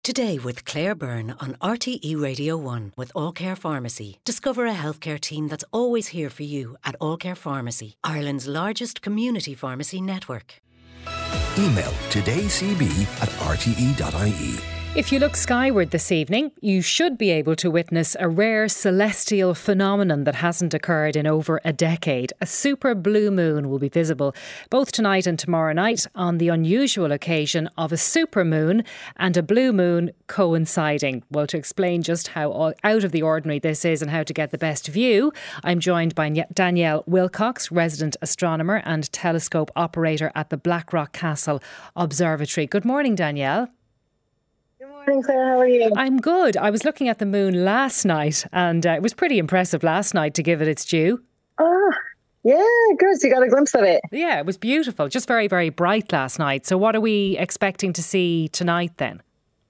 Today with Claire Byrne on RTE Radio 1 with All Care Pharmacy. Discover a healthcare team that's always here for you at All Care Pharmacy, Ireland's largest community pharmacy network. Email todayscb@rte.ie. If you look skyward this evening, you should be able to witness a rare celestial phenomenon that hasn't occurred in over a decade. A super blue moon will be visible both tonight and tomorrow night on the unusual occasion of a super moon and a blue moon coinciding. Well, to explain just how out of the ordinary this is and how to get the best view, I'm joined by Danielle Wilcox, resident astronomer and telescope operator at the Blackrock Castle Observatory. Good morning, Danielle. Good morning, Claire. How are you? I'm good. I was looking at the moon last night and it was pretty impressive last night, to give it its due. Oh, yeah, good. So you got a glimpse of it? Yeah, it was beautiful. Just very, very bright last night. So what are we expecting to see tonight then?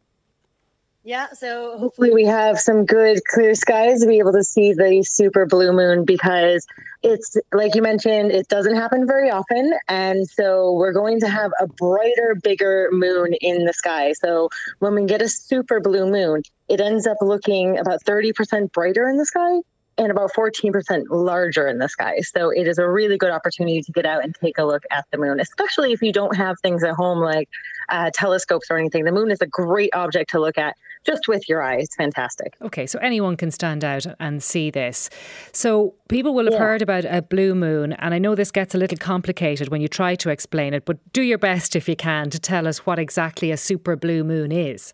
Yeah, so hopefully we have some good clear skies to be able to see the super blue moon, because it's, like you mentioned, it doesn't happen very often. And so we're going to have a brighter, bigger moon in the sky. So when we get a super blue moon, it ends up looking about 30% brighter in the sky and about 14% larger in the sky. So it is a really good opportunity to get out and take a look at the moon, especially if you don't have things at home like telescopes or anything. The moon is a great object to look at just with your eyes. It's fantastic. Okay, so anyone can stand out and see this. So people will have heard about a blue moon, and I know this gets a little complicated when you try to explain it, but do your best if you can to tell us what exactly a super blue moon is.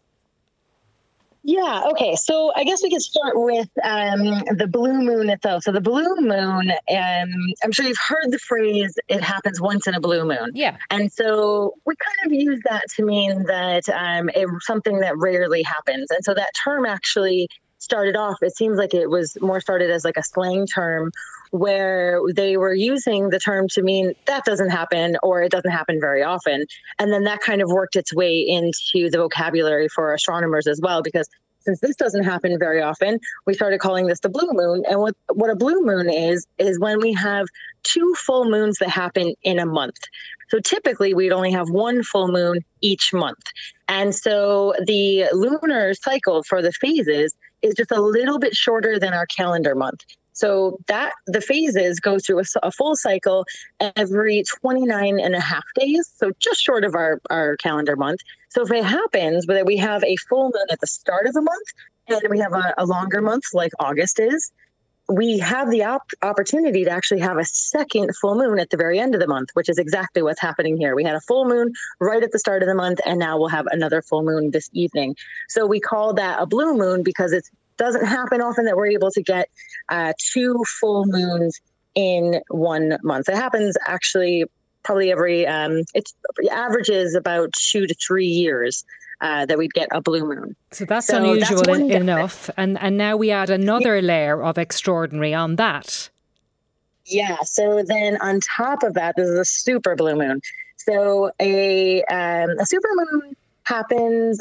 Yeah, okay. So I guess we could start with the blue moon itself. So the blue moon, I'm sure you've heard the phrase, it happens once in a blue moon. Yeah. And so we kind of use that to mean that it's something that rarely happens. And so that term actually started off, it seems like it was more started as like a slang term where they were using the term to mean that doesn't happen or it doesn't happen very often. And then that kind of worked its way into the vocabulary for astronomers as well, because since this doesn't happen very often, we started calling this the blue moon. And what a blue moon is when we have two full moons that happen in a month. So typically we'd only have one full moon each month. And so the lunar cycle for the phases is just a little bit shorter than our calendar month. So that the phases go through a full cycle every 29 and a half days. So just short of our calendar month. So if it happens that we have a full moon at the start of the month and we have a longer month like August is, we have the opportunity to actually have a second full moon at the very end of the month, which is exactly what's happening here. We had a full moon right at the start of the month, and now we'll have another full moon this evening. So we call that a blue moon because it doesn't happen often that we're able to get two full moons in 1 month. It happens actually probably every, it averages about 2 to 3 years that we'd get a blue moon. So that's unusual enough. And now we add another layer of extraordinary on that. Yeah. So then on top of that, this is a super blue moon. So a super moon happens,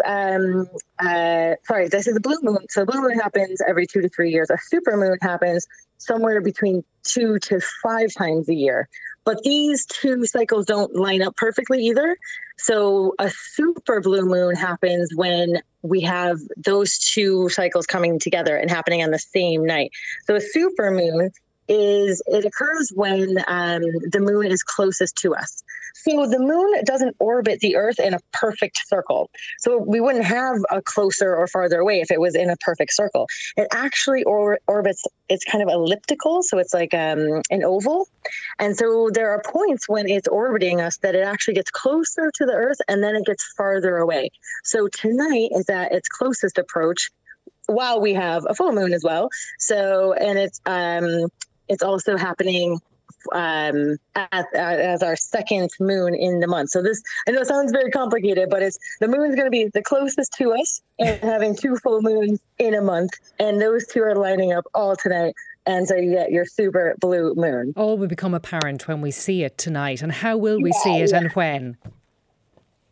this is a blue moon. So the blue moon happens every 2 to 3 years. A super moon happens somewhere between 2 to 5 times a year. But these two cycles don't line up perfectly either. So a super blue moon happens when we have those two cycles coming together and happening on the same night. So a super moon occurs when the moon is closest to us. So the moon doesn't orbit the Earth in a perfect circle. So we wouldn't have a closer or farther away if it was in a perfect circle. It actually orbits, it's kind of elliptical. So it's like an oval. And so there are points when it's orbiting us that it actually gets closer to the Earth and then it gets farther away. So tonight is at its closest approach while we have a full moon as well. So, and it's also happening as our second moon in the month. So this, I know it sounds very complicated, but the moon's going to be the closest to us and having two full moons in a month. And those two are lining up all tonight. And so you get your super blue moon. All will become apparent when we see it tonight. And how will we see it and when?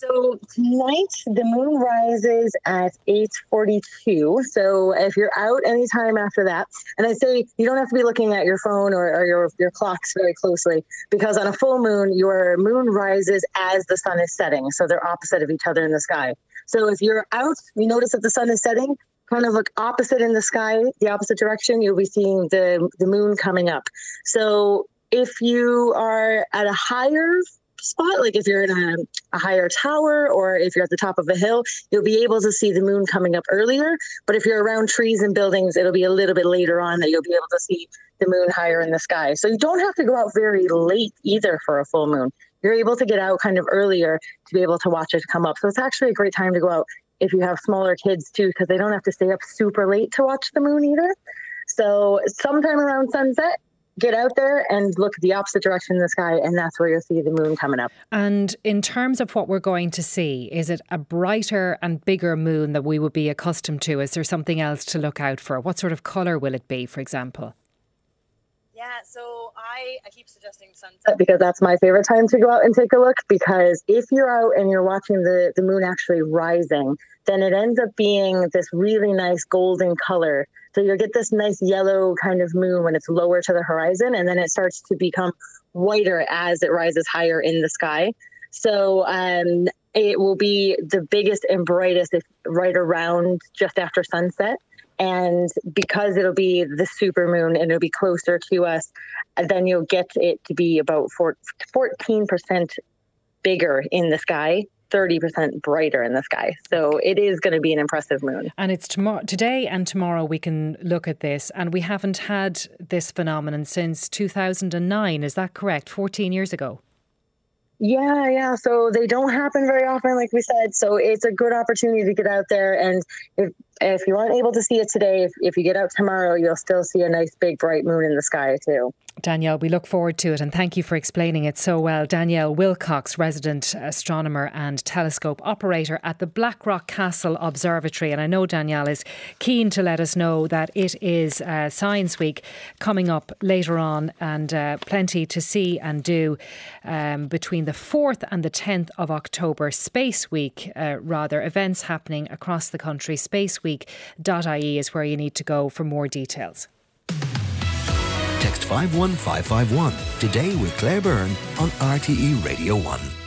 So tonight, the moon rises at 8:42. So if you're out anytime after that, and I say you don't have to be looking at your phone or your clocks very closely, because on a full moon, your moon rises as the sun is setting. So they're opposite of each other in the sky. So if you're out, you notice that the sun is setting, kind of look opposite in the sky, the opposite direction, you'll be seeing the moon coming up. So if you are at a higher spot, like if you're in a higher tower or if you're at the top of a hill, you'll be able to see the moon coming up earlier. But if you're around trees and buildings, it'll be a little bit later on that you'll be able to see the moon higher in the sky. So you don't have to go out very late either for a full moon. You're able to get out kind of earlier to be able to watch it come up. So it's actually a great time to go out if you have smaller kids too, because they don't have to stay up super late to watch the moon either. So sometime around sunset, get out there and look the opposite direction in the sky, and that's where you'll see the moon coming up. And in terms of what we're going to see, is it a brighter and bigger moon that we would be accustomed to? Is there something else to look out for? What sort of colour will it be, for example? Yeah, so I keep suggesting sunset because that's my favorite time to go out and take a look, because if you're out and you're watching the moon actually rising, then it ends up being this really nice golden color. So you'll get this nice yellow kind of moon when it's lower to the horizon, and then it starts to become whiter as it rises higher in the sky. So it will be the biggest and brightest right around just after sunset. And because it'll be the super moon and it'll be closer to us, then you'll get it to be about 14% bigger in the sky, 30% brighter in the sky. So it is going to be an impressive moon. And it's today and tomorrow we can look at this, and we haven't had this phenomenon since 2009. Is that correct? 14 years ago? Yeah. So they don't happen very often, like we said. So it's a good opportunity to get out there. And if you aren't able to see it today, if you get out tomorrow, you'll still see a nice big bright moon in the sky too. Danielle, we look forward to it, and thank you for explaining it so well. Danielle Wilcox, resident astronomer and telescope operator at the Blackrock Castle Observatory. And I know Danielle is keen to let us know that it is Science Week coming up later on, and plenty to see and do between the 4th and the 10th of October. Space Week, events happening across the country. Spaceweek.ie is where you need to go for more details. Text 51551 today with Claire Byrne on RTE Radio 1.